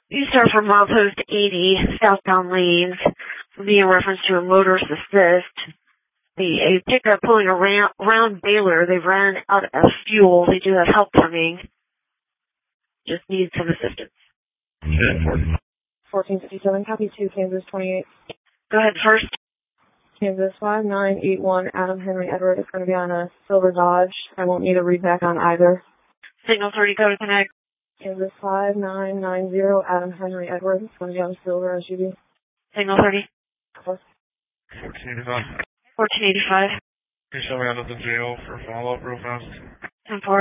These are from milepost 80, southbound lanes, will be in reference to a motorist assist. A pickup pulling a round baler. They've ran out of fuel. They do have help coming. Just need some assistance. 1457, copy 2, Kansas 28. Go ahead first. Kansas 5981, Adam Henry Edward. It's going to be on a silver Dodge. I won't need a readback on either. Signal 30, go to connect. Kansas 5990, Adam Henry Edward. It's going to be on a silver SUV. Signal 30. 1485. 1485. Can you show me out of the jail for follow-up real fast? 10-4.